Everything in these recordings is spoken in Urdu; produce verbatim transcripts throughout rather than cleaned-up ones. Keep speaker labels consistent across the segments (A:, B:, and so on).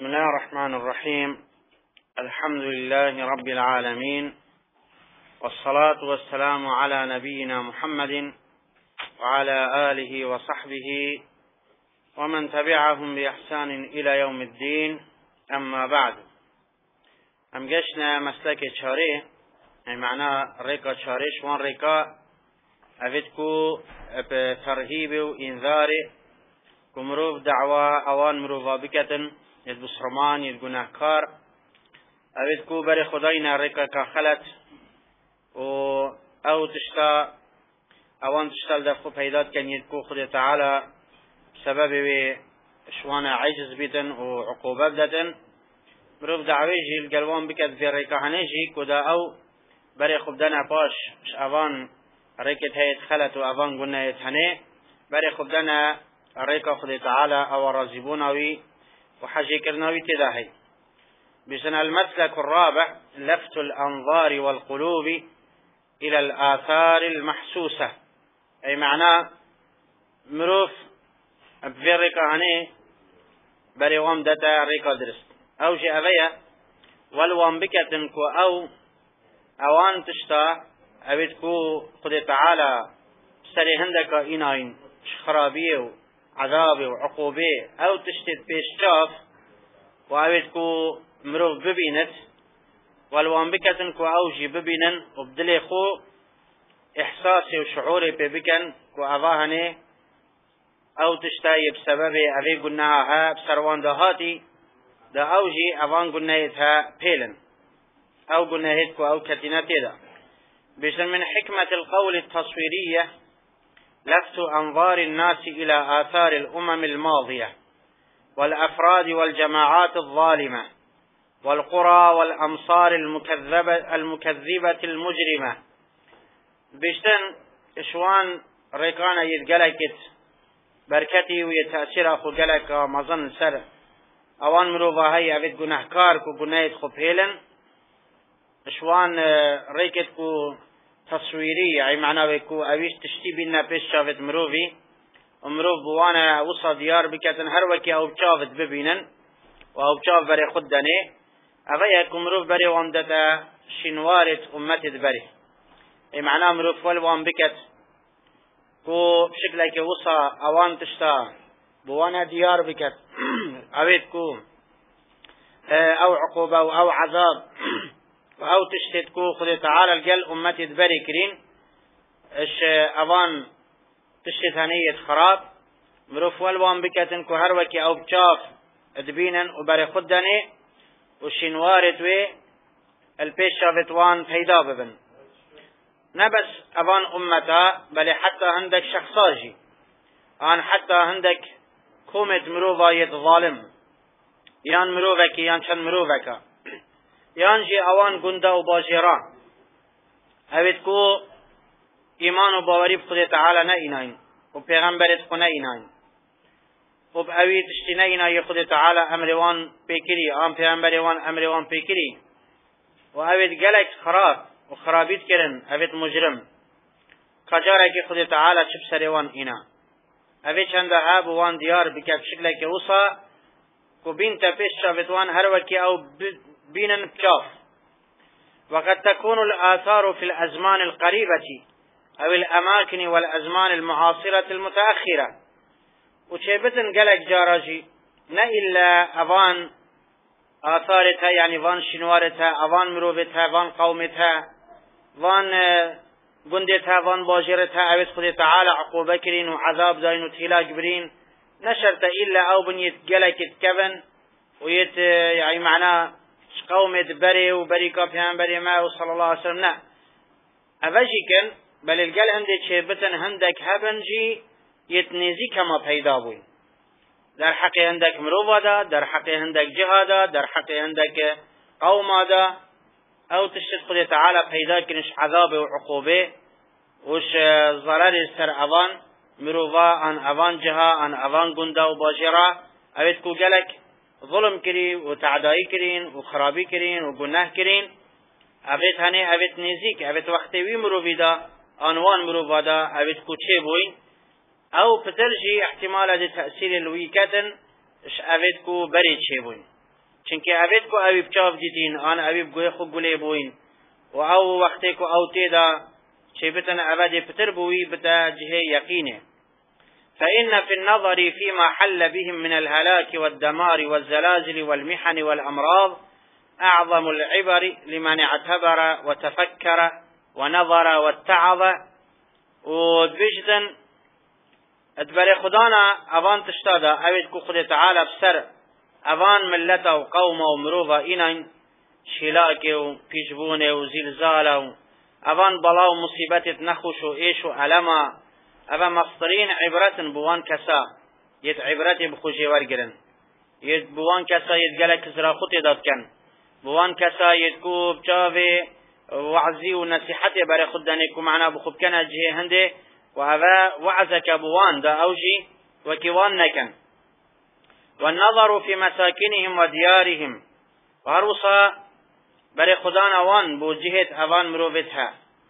A: بسم الله الرحمن الرحيم. الحمد لله رب العالمين، والصلاة والسلام على نبينا محمد وعلى آله وصحبه ومن تبعهم بإحسان إلى يوم الدين. أما بعد، ام گشنا مسلك چاره، يعني معنى ريكا چارش وان ريكا افتكو بترهيب وإنذار كمروف دعوة اوان مروفا بكتن يد بسرمان يد گناهكار افتكو بري خداينا ريكا كخلت و او تشتا اوان تشتال دفخو پیدات كان يدكو خد تعالى سبب شوانا عجز بيتن وعقوبات دتن مروف دعويجي القلوان بكت في ريكا هنجي كدا او بري خبدنا باش اوان ريكت هيت خلت وأوان قلنا يتهني بري خبدنا ريكا خد تعالى أو رازبوناوي وحاجي كرناوي تداهي. بسنا المسلك الرابع لفت الأنظار والقلوب إلى الآثار المحسوسة، أي معناه مروف بفي ريكا هني بري وام دتا ريكا درست أو جي أبيا والوام بكتنكو أو أوان تشتا أبدكو خد تعالى سري هندك إناين خرابية وعذابه وعقوبة أو تشتت بيشتاف وأبدكو مروف ببينت والوان بكتنكو أوجي ببينن وبدلي خو إحساسي وشعوري ببكن كو أظاهني أو تشتاي بسبب أبي قلناها بسروان دهاتي دا أوجي أظان قلنايتها بيلن أو قلنايتكو أو كتناتي دا. بسم من حكمة القول التصويرية لفت أنظار الناس إلى آثار الأمم الماضية والأفراد والجماعات الظالمة والقرى والأمصار المكذبة, المكذبة المجرمة. بشتن إشوان ريكانا يتقلقت بركتي ويتأثير أخو قلق مظن سر أوان مروفا هاي أبد قناهكار كو قنايت خبهيلا شوان ريكت كو تصويري، أي معناه كو أبيش تشتي بينا بيش شافت مروفي ومروف بوانا وصا ديار بكتن هروكي أو بشافت ببينن وأو بشاف بري خدني أغيا كو مروف بري وامدتا شنوارت أمتت بري، أي معناه مروف والوان بكت كو بشكلك وصا أوان تشتا بوانا ديار بكت أبيت كو أو عقوبة أو عذاب أو تشتتكو خد تعالى الجل أمتي تبري كرين إيش أوان تشتت هنية خراب مروف والوان بكتن كو هروكي أو بشاف دبينا وبري خدني وشنوارت وي البيش شافتوان فيدا ببن نبس أوان أمتا بل حتى عندك شخصاجي أن حتى عندك كومة مروفا يتظالم يان مروفك يان شن مروفك يانجي اوان گنده و باجران اوید کو ایمان و باوری بخود تعالی نه ایناین و پیغمبرت خو نه ایناین و اوید اشتی نه اینای خود تعالی امروان پیکری آم پیغمبروان امروان پیکری و اوید گلک خراب و خرابیت کرن اوید مجرم کجاره که خود تعالی چپ سروان اینا اوید چنده ها بوان دیار بکب شکل که وصا کو بین تپیش شافتوان هر وکی او بينا بكاف. وقد تكون الآثار في الأزمان القريبة أو الأماكن والأزمان المعاصرة المتأخرة وشيبتن قلق جاراجي نا إلا أفان آثارتها يعني فان شنوارتها أفان مروبتها فان قومتها فان قندتها فان باجرتها أبس خذ تعالى عقوبة كرين وعذاب داين وتهلاك برين نشرت إلا أو بنيت قلق كبن ويت يعني معناه قومة بري وبريكا بيان ما صلى الله عليه وسلم نا أفجيكن بل القل هندك شيبتن هندك هبنجي يتنزي كما پیدا بوي در حق هندك مروفا دا در حق هندك جهادا در حق هندك قوما دا او تشتد خد تعالى پیدا كنش عذاب وعقوبة وش ضرر سر اوان مروفا ان اوان جها ان اوان قندا وباجرا اويتكو قلك ظلم كرين وتعدائي كرين وخرابي كرين وجناه كرين أبيت هني أبيت نزيك أبيت وقتي مروفي دا أنوان مروفا دا أبيت كوتشي بوين أو بترجي احتمال هذا تأثير الويكاتن إش أبيت كو بريد شي بوين چونکه اوید کو اوی بچاو دیدین آن اوی بگوی خو گلی بوین و او وقتی کو او تیدا چه بتن اوید پتر بوی بتا جهه یقینه. فإن في النظر فيما حل بهم من الهلاك والدمار والزلازل والمحن والأمراض أعظم العبر لمن اعتبر وتفكر ونظر واتعظ. ودبجدن ادبر خدانا اوان تشتادا اوید کو خود تعالی بسر اوان ملت و قوم و مروفا اینان شلاک و پیشبون و زلزال و اوان بلا و مصیبت نخوش و ایش و علما اوان مصدرین عبرت بوان کسا ید عبرت بخوشی ورگرن ید بوان کسا ید گلک زرا خود داد کن بوان کسا ید کو بچاوه وعزی و نصیحت بر خود دنکو معنا بخوب کنه جه هنده و اوه وعزک بوان دا اوجی و کیوان نکن. والنظر في مساكنهم وديارهم وهروسا بر خدان اوان بو جهت اوان مروفتها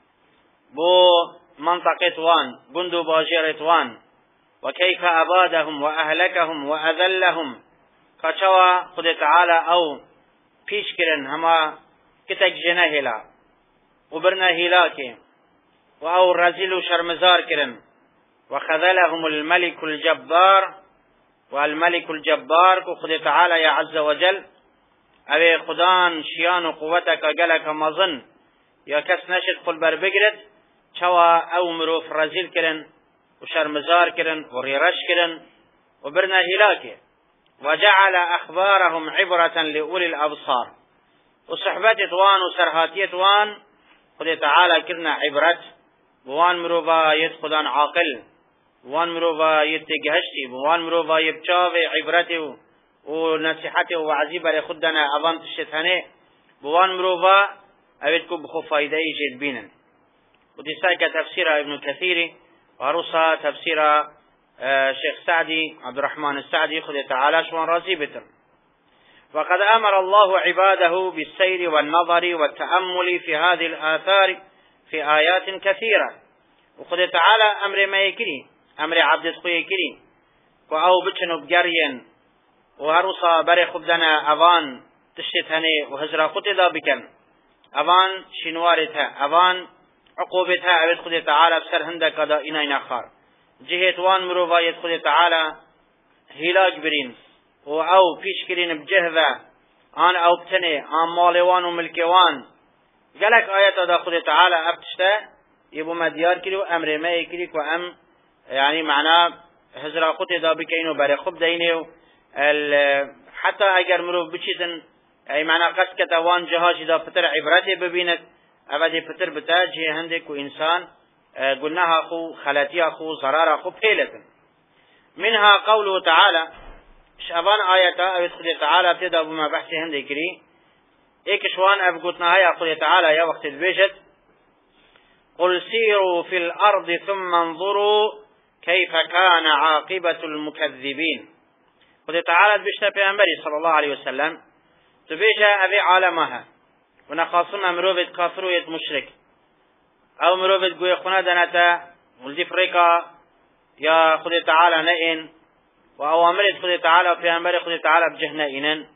A: بو منطقة وان بندو باجرت وان وكيف أبادهم وأهلكهم وأذلهم كشوا خد تعالى أو پیش کرن هما کتک جنه هلا وبرنا هلاكي و او رزل و شرمزار کرن وخذلهم الملك الجبار والملك الجبار کو خد تعالى يا عز وجل اوه خدان شیان و قوتك قلق مظن یا کس نشد قل بر بگرد چوا او مروف رزل کرن و شرمزار کرن و ریرش کرن و برنا هلاكي وجعل أخبارهم عبرة لأولي الأبصار وصحبت وان وسرهاتيت وان خد تعالى كرنا عبرت بوان مروفا يد خدان عاقل بوان مروفا يد تجهشتي بوان مروفا يبچاوي عبرته ونصيحته وعزيبه لخدنا أبان تشتهنه بوان مروفا أبدكم بخو فايدة يجد بينا. ودي سايكة تفسير ابن كثير وروسا تفسير شيخ سعدي عبد الرحمن السعدي خذ تعالى شوان رازي بتر. وقد أمر الله عباده بالسير والنظر والتأمل في هذه الآثار في آيات كثيرة. وخذ تعالى أمر ما يكري أمر عبد الخوي يكري وأو بتشنو بجرين وهروسا بري خبدنا أوان تشتهني وهزرا خطدا بكن أوان شنوارتها أوان عقوبتها أبد خذ تعالى بسر هندك قضاء إنا نخار جهت وان مروفا يدخل تعالى هلاك برين و او پیش کرین بجهوه آن او بتنه آن مالوان و ملکوان گلک آیت دا خود تعالی ابتشته یبو مدیار کری و امر ما کری و ام يعني معناه هزرا خود دا بکینو برای خوب دینه و حتی اگر مروف بچیزن ای معناه قصد کتا وان جهاش دا پتر عبرت ببیند اوه پتر بتاجه هندک و انسان قلناها أخو خلاتي أخو ضرار أخو بحيلة. منها قوله تعالى شابان آياتا أبد تعالى ابتدأ بما بحثي هندي كري إيك شوان أبقوتنا هيا قل تعالى يا وقت البيجت قل سيروا في الأرض ثم انظروا كيف كان عاقبة المكذبين. قل تعالى بيشتا بأنبري صلى الله عليه وسلم تبيجا أبي عالمها ونخاصنا مروفة كافروية مشرك او مروفت گوی خونه دنتا ولدی فريقا يا خود تعالى نئن و اوامرت خود تعالى و پیامبر خود تعالى بجه نئنن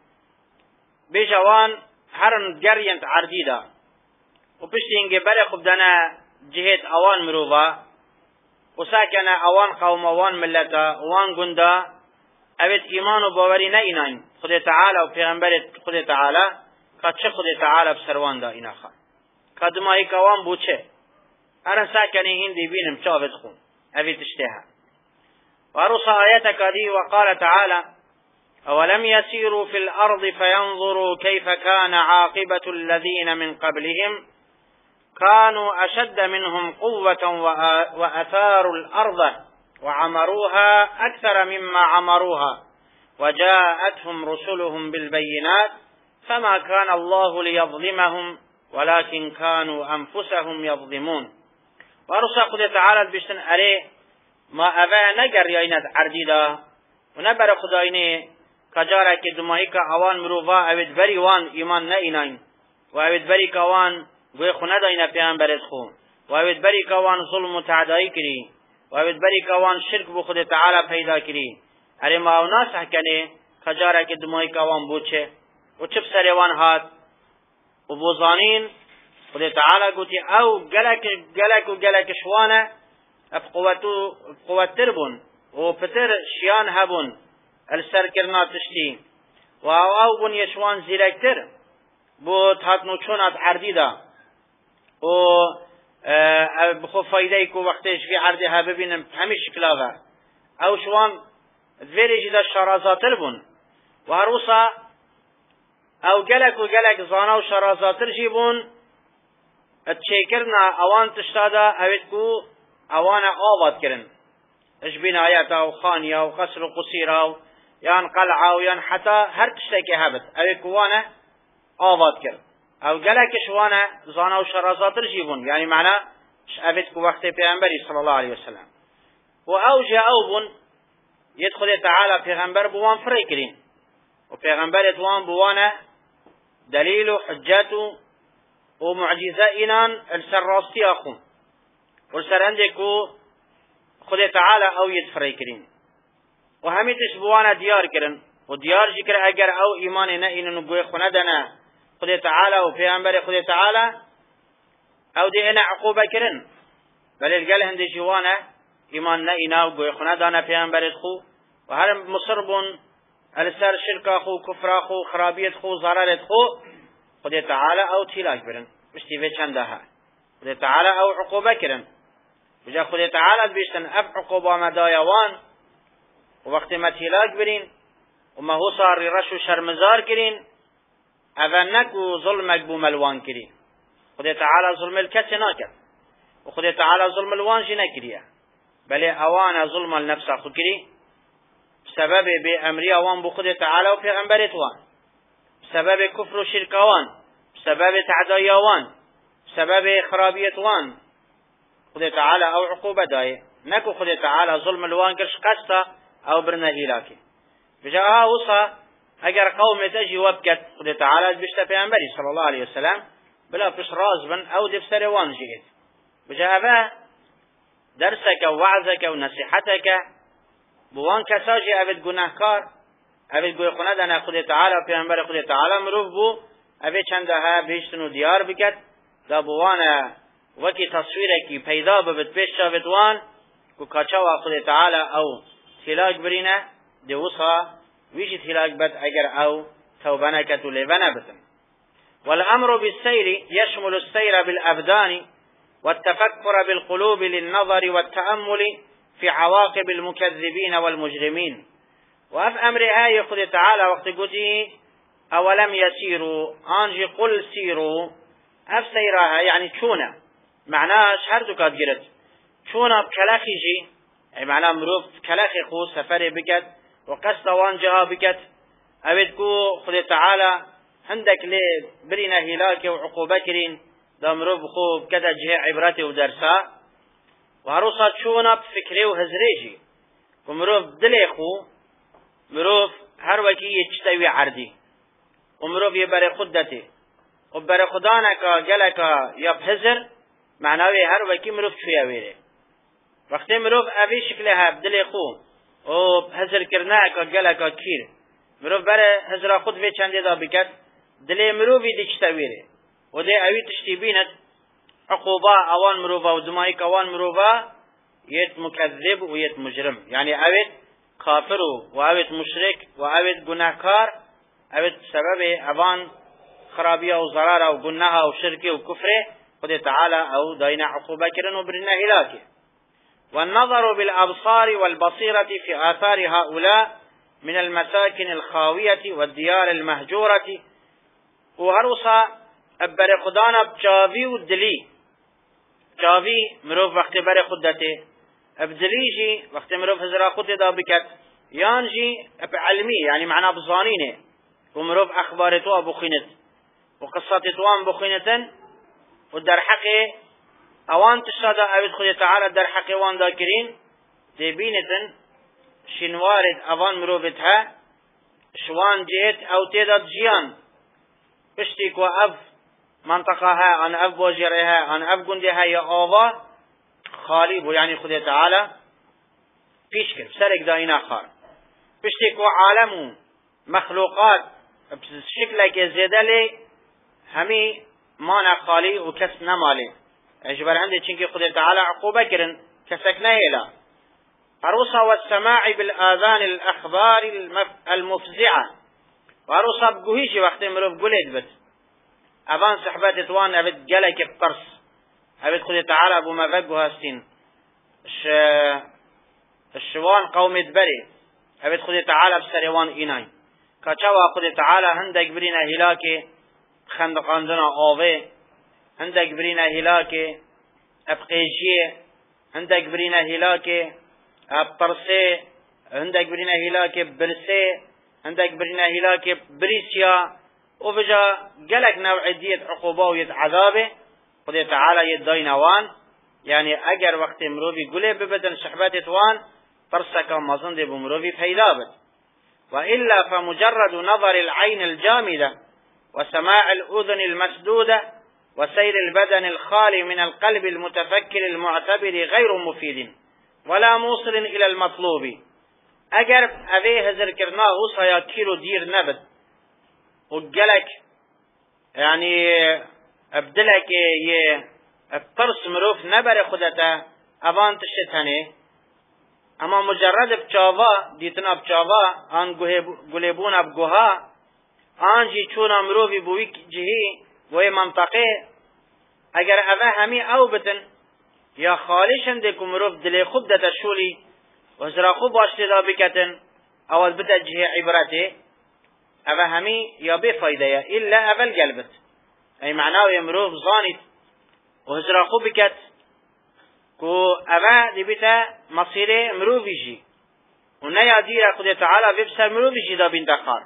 A: بجوان هرن جرينت عرديدا و پشتینگه بره خود دنا جهت اوان مروفا و ساکن اوان قوم اوان ملتا اوان گندا اوید ایمان و باوری نئنن خود تعالى و پیامبر خود تعالى قد چه خود تعالى بسروان دا اینا خوا قدمایی کوان بوچه أنا ساكني هندي بينم شافت خون أبي تشتها. ورصى آياتك هذه وقال تعالى أولم يسيروا في الأرض فينظروا كيف كان عاقبة الذين من قبلهم كانوا أشد منهم قوة وأثاروا الأرض وعمروها أكثر مما عمروها وجاءتهم رسلهم بالبينات فما كان الله ليظلمهم ولكن كانوا أنفسهم يظلمون. ورسا خود تعالى بشتن أري ما أبا نگر ياينت عرديدا ونبر خدايني كجارة كدمائك اوان مروفا اوید بری وان ایمان نئیناين و اوید بری كوان گوی خونه داينه پیان برد خون و اوید بری كوان ظلم و تعدائی کری و اوید بری كوان شرک بو خود تعالى پیدا کری أري ما او ناس حکنه كجارة كدمائك اوان بوچه و چه بسر وان هات و بوزانین خدا تعالی گوتی او گلک گلک و گلک شوانه اف قوتو قوتر بون و پتر شیان هبون السر کرنا تشتی و او او بون یشوان زیرکتر بو تاتنو چونات عردی دا و بخو فایده کو وقتش فی عردی ها ببینم همه شکلاوه او شوان ویری جدا شرازاتر بون و هروسا او گلک و گلک زانا و شرازاتر جی بون اتشیکرنا اوان تشتادا اوید کو اوان آباد کرن اش بنایت او خانی او قصر و قصیر او یان قلعه او یان حتی هر تشتکی هبت اوید کوانه آباد کرد او گلکش وانه زانا و شرازاتر جی بون یعنی معنی اوید کو وقت پیغمبری صلی الله علیه وسلم و او جا او بون يدخل تعالى پیغمبر بوان فري کرین و پیغمبر اتوان بوانه دلیل و حجت و معجزه اینان السر راستی اخون و السر اندکو خود تعالى او ید فري کرین و همیتش بوانه دیار کرن و دیار جکر اگر او ایمان نه اینو گوی خونه دنه خود تعالى و پیغمبر خود تعالى او دی انا عقوبه کرن بل الگل هنده جوانه ایمان نه اینا و گوی خونه دانه پیغمبرت خو و هر مصر بون السر شرک خو کفر خو خرابیت خو ضررت خو خود تعالی او تیلاک برن مشتی به چنده ها خود تعالی او عقوبه کرن بجا خود تعالی بیشتن اف عقوبه مدایوان و وقت ما تیلاک برین و ما هو صار رش و شرمزار کرین اونک و ظلمک بو ملوان کرین خود تعالی ظلم الکس ناکر و خود تعالی ظلم الوان جی نکریه بله اوان ظلم النفس خو کری سبب به امری اوان بو خود تعالی و پیغمبرت وان سبب کفر و شرک وان سبب تعدای وان سبب خرابیت وان خود تعالی او عقوبه دایه نکو خود تعالی ظلم الوان کرش قصه او برنه هلاکی بجا ها وصا اگر قوم تجی وبکت خود تعالی بشتا پیغمبری صلی الله علیه وسلم بلا پش راز بن او دفسر وان جید بجا اوه درسك ووعظك ونصيحتك بوان كساجي أبد گناهكار أبد گوي خونه دانا خود تعالى پیغمبر خود تعالى مروف بو أبد چندها بيشتنو ديار بكت دا بوانا وكي تصويركي پیدا ببت پیش شاوت وان كو كاچاوا خود تعالى أو تلاك برينه دي وصا ويجي تلاك بد اگر أو توبنكت لبنا بتن والأمر بالسير يشمل السير بالأبدان والتفكر بالقلوب للنظر والتأمل في عواقب المكذبين والمجرمين وأف أمر هاي خد تعالى وقت قدي أولم يسيروا أنجي قل سيروا أف سيراها يعني شونا معناه شهر دكات جرد شونا بكلاخي جي يعني معناه مروف كلاخي خو سفر بكت وقصد وانجها بكت أبدكو خد تعالى عندك لي برنا هلاك وعقوبة كرين دا مروف خوب كده جهة عبرته ودرسا وهروصات شونا بفكره وهزريجي ومروف دليخو مروف هر وكي يجتوي عردي ومروف يبري خدته وبري خدانك جلك يبهزر معناوي هر وكي مروف شوية ويري وقت مروف أبي شكلها بدليخو وبهزر كرناك جلك كير مروف بري هزر خد في چنده دا بكت دلي مروف يجتوي و ده اوی تشتیبینت عقوبه اوان مروفا و دمائک اوان مروفا یت مکذب و یت مجرم یعنی اوید کافر و اوید مشرک و اوید گناهکار اوید سبب اوان خرابیه و ضرار و گناه و شرک و کفر خود تعالی او داینا عقوبه کرن و برنا هلاکه والنظر بالابصار والبصيرة في آثار هؤلاء من المساكن الخاوية والديار المهجورة وهروسا ابر خدانا بچاوی و دلی چاوی مروف وقت بر خودته ابدلی جی وقت مروف هزرا خود دا بکت یان جی اب علمی یعنی معنا بزانینه و مروف اخبار تو بخینت و قصات توان بخینتن و در حق اوان تشادا اوید خود تعالی در حق وان دا کرین دی بینتن شنوارد اوان مروفتها شوان جهت او تیداد جیان پشتی کو اف منطقه ها ان اف بوجره ها ان اف گنده ها یا آوا خالی بو یعنی خود تعالی پیش کرد سرک داینا خار پشتی کو عالم مخلوقات بشكل زيادة لي همي مانا خالي وكس نمالي اجبر عندي چنكي قدر تعالى عقوبة كرن كسكنا إلا عروسا والسماع بالآذان الأخبار المفزعة وعروسا بقوهيش وقت مروف قلت بس أبان صحبات اتوان أبد جلك بقرص أبد قدر تعالى أبو مفقه هستين الش... الشوان قوم دبري أبد قدر تعالى بسريوان إناي كچوا قدر تعالى هندك برينا هلاكي خندقاندنا آوه هندك برينا هلاكي أبقيجيه هندك برينا هلاكي أبقرسي هندك برينا هلاكي برسي هندك برينا هلاكي بريسيا وفجا قلق نوع دية عقوبة ويد عذابه قدر تعالى يداينوان يعني اگر وقت مروفي قلي ببدن شحبات اتوان فرسك مظن دي بمروفي فيلابت وإلا فمجرد نظر العين الجامدة وسماع الأذن المسدودة وسير البدن الخالي من القلب المتفكر المعتبر غير مفيد ولا موصل إلى المطلوب اگر اوه هزر کرنا وصا يا كيلو دير نبد وقلك يعني ابدلك يه الطرس مروف نبر خودتا ابان تشتنه اما مجرد بچاوا دیتنا بچاوا آن گلیبون بگوها آن جی چونا مروفی بوی جهی وی منطقه اگر اوه همی او بتن یا خالشن دیکو مروف دلی خوب دتا شولی و زرا خوب باشتی دا بکتن اول بتا جهی عبرته اوه همی یا بی فایده یا الا اول قلبت ای معناوی مروف زانید و زرا خوب بکت کو اوه دی بیتا مصیر مروفی جی و نیا دیر خود تعالی ببسر مروفی جی دا بینتخار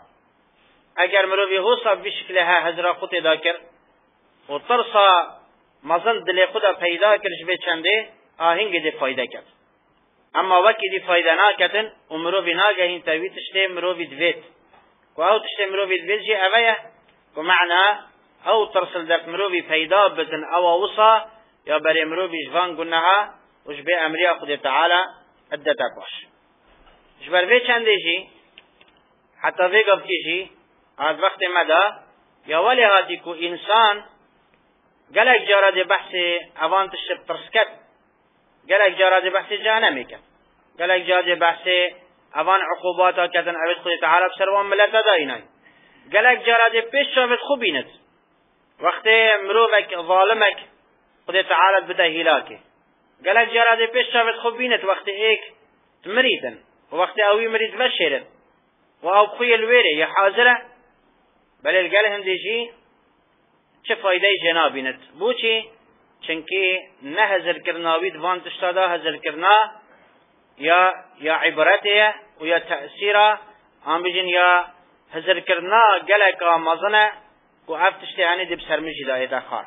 A: اگر مروفی حوصا بشکلها هزرا خود دا کر و ترسا مزن دل خود پیدا کرش به چنده آهنگ دی فایده کرد اما وکی دی فایده ناکتن و مروفی ناگهین تاوی تشتی مروفی دوید و او تشتی مروفی دوید جی اوه و معنا او ترسل دک مروفی پیدا بتن او وصا یا برای مروفی جوان گناها وش به امریا خود تعالی ادتا باش جبر به چنده جی حتی به گفتی جی از وقت مدا یا ولی هاتی کو انسان گلک جارد بحث اوان تشت ترسکت گلک جارد بحث جهنمی کن گلک جارد بحث اوان عقوباتا کتن عبد خود تعالی بسروان ملتا داینای گلک جارد پیش شافت خوبینت وقت مروفک ظالمک خود تعالی بده هلاکه گلک جارد پیش شافت خوبینت وقت ایک مریدن و وقت اوی مرید بشیرن و او بخوی الویره یا حاضره بل الگل هندیجی چه فایده جنابینت بوچی چنکی نه هزر کرناوید وان تشتادا هزر کرنا یا یا عبرته و یا تأثیره آن بجن یا هزر کرنا گلک آمازنه و افتشتی عنی دی بسرمجی دایده خار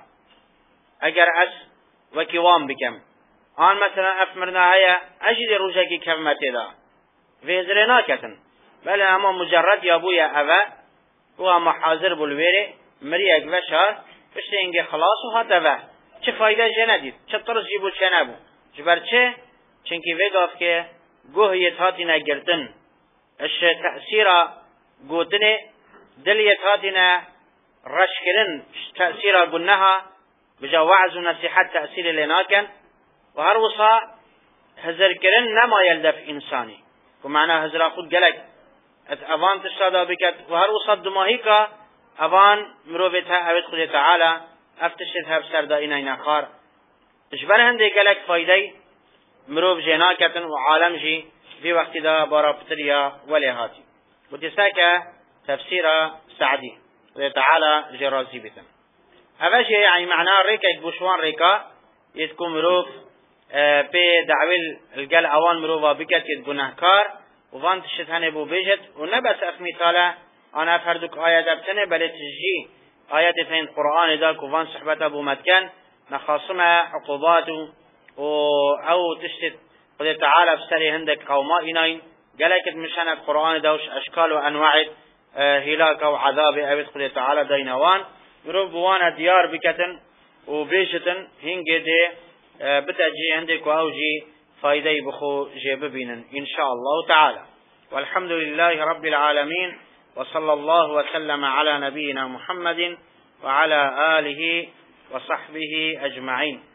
A: اگر اس وکی وان بکم آن مثلا افمرنا هیا اجد روژه کی کفمتی دا ویزره ناکتن بله اما مجرد یا بویا اوه و اما حاضر بلویره مری اگوه شار پشتی اینگه خلاص و هات اوه چه فایده جه ندید چه طرز جیبو چه نبو جبر چه چنکی ویگاف که گوه یتهاتی نگرتن اش تأثیر گوتنه دل یتهاتی رش کرن تأثیر گنها بجا وعظ و نصیحت تأثیر لناکن و هر وصا هزر کرن نما یلدف انسانی و معنی هزر خود گلک ات اوان تشتادا بکت و هر وصا دماهی که اوان مروفتها اوید خود تعالی افتشتها بسر دائنا نخار اجبر هنده گلک فایده مروف جنا کتن و عالم جی في وقت دا بارا بطريا وليهاتي وتساك تفسير سعدي تعالى جرازي بتن هذا شيء يعني معناه ريكا بوشوان ريكا يتكون مروف بي دعويل الجل اوان مروفا بكت يتبنهكار وفان تشتهن بو بيجت ونبس اخمي تالا انا فردك آيات ابتنه بل تجي آيات فين القرآن داك وفان صحبة ابو مدكن نخاصمها عقوباته او تشتت قد تعالى بسري هندك قوما إناين قالك مشان القرآن دوش أشكال وأنواع هلاك وعذاب أبد قد تعالى دينوان مربوانا ديار بكتن وبيشتن هنجي دي بتأجي هندك وأوجي فايدي بخو جيب بينن إن شاء الله تعالى والحمد لله رب العالمين وصلى الله وسلم على نبينا محمد وعلى آله وصحبه أجمعين.